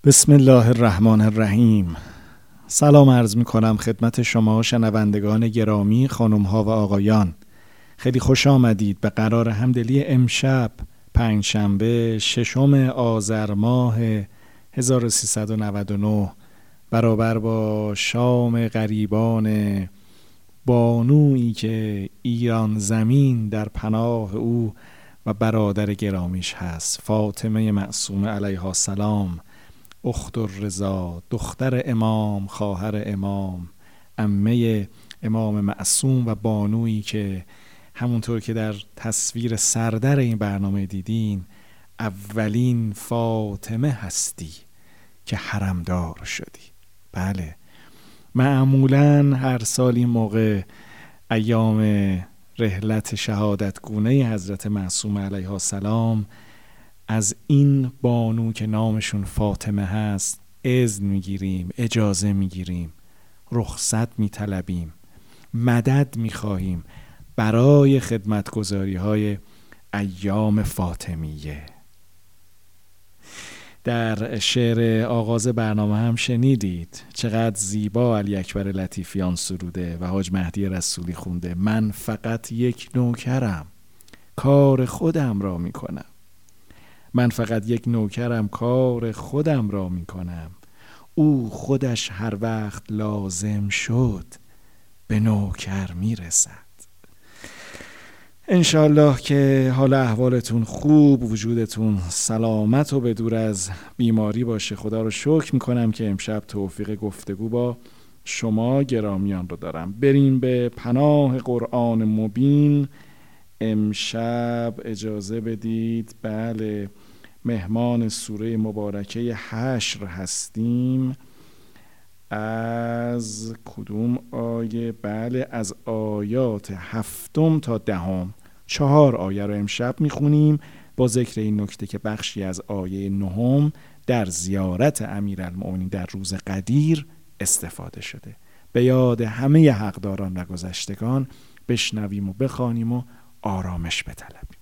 بسم الله الرحمن الرحیم. سلام عرض می کنم خدمت شما شنوندگان گرامی، خانم ها و آقایان. خیلی خوش آمدید به قرار همدلی امشب پنجشنبه 6 آذر ماه 1399 برابر با شام غریبان بانویی که ایران زمین در پناه او و برادر گرامیش هست، فاطمه معصومه علیها السلام، اخت الرضا، دختر امام، خواهر امام، عمه امام معصوم و بانویی که همونطور که در تصویر سردر این برنامه دیدین اولین فاطمه هستی که حرمدار شدی. بله، معمولاً هر سال این موقع ایام رحلت شهادتگونه حضرت معصومه علیها السلام از این بانو که نامشون فاطمه هست اذن میگیریم، اجازه میگیریم، رخصت میطلبیم، مدد میخواهیم برای خدمتگزاری های ایام فاطمیه. در شعر آغاز برنامه هم شنیدید چقدر زیبا علی اکبر لطیفیان سروده و حاج مهدی رسولی خونده: من فقط یک نوکرم کار خودم را میکنم. من فقط یک نوکرم کار خودم را میکنم، او خودش هر وقت لازم شد به نوکر میرسد. انشالله که حال احوالتون خوب، وجودتون سلامت و به دور از بیماری باشه. خدا رو شکر میکنم که امشب توفیق گفتگو با شما گرامیان رو دارم. بریم به پناه قرآن مبین. امشب اجازه بدید بله مهمان سوره مبارکه حشر هستیم. از کدوم آیه؟ بله، از آیات 7 تا 10. 4 آیه رو امشب میخونیم با ذکر این نکته که بخشی از آیه 9 در زیارت امیرالمؤمنین در روز قدیر استفاده شده. به یاد همه حقداران و گذشتگان بشنویم و بخوانیم و آرامش بطلبیم.